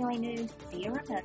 Daily News via remote.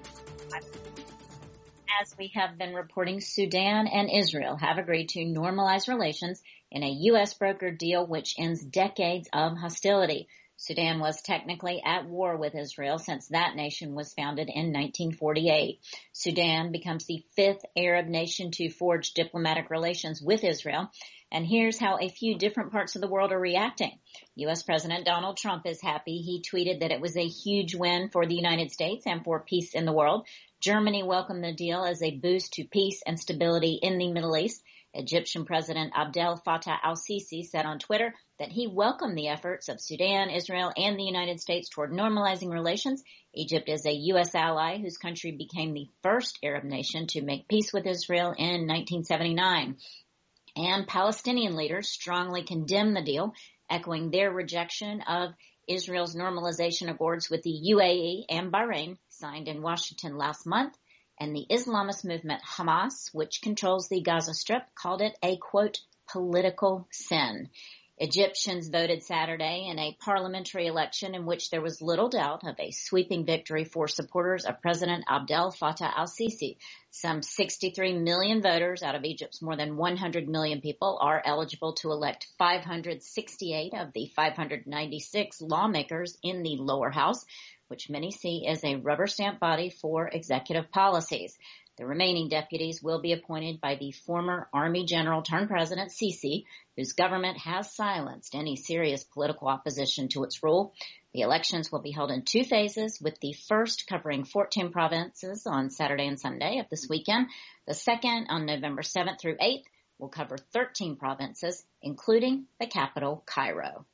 As we have been reporting, Sudan and Israel have agreed to normalize relations in a U.S. brokered deal which ends decades of hostility. Sudan was technically at war with Israel since that nation was founded in 1948. Sudan becomes the fifth Arab nation to forge diplomatic relations with Israel. And here's how a few different parts of the world are reacting. U.S. President Donald Trump is happy. He tweeted that it was a huge win for the United States and for peace in the world. Germany welcomed the deal as a boost to peace and stability in the Middle East. Egyptian President Abdel Fattah al-Sisi said on Twitter that he welcomed the efforts of Sudan, Israel, and the United States toward normalizing relations. Egypt is a U.S. ally whose country became the first Arab nation to make peace with Israel in 1979. And Palestinian leaders strongly condemned the deal, echoing their rejection of Israel's normalization accords with the UAE and Bahrain, signed in Washington last month. And the Islamist movement Hamas, which controls the Gaza Strip, called it a, quote, political sin. Egyptians voted Saturday in a parliamentary election in which there was little doubt of a sweeping victory for supporters of President Abdel Fattah al-Sisi. Some 63 million voters out of Egypt's more than 100 million people are eligible to elect 568 of the 596 lawmakers in the lower house, which many see as a rubber stamp body for executive policies. The remaining deputies will be appointed by the former Army General turned President Sisi, whose government has silenced any serious political opposition to its rule. The elections will be held in two phases, with the first covering 14 provinces on Saturday and Sunday of this weekend. The second, on November 7th through 8th, will cover 13 provinces, including the capital, Cairo.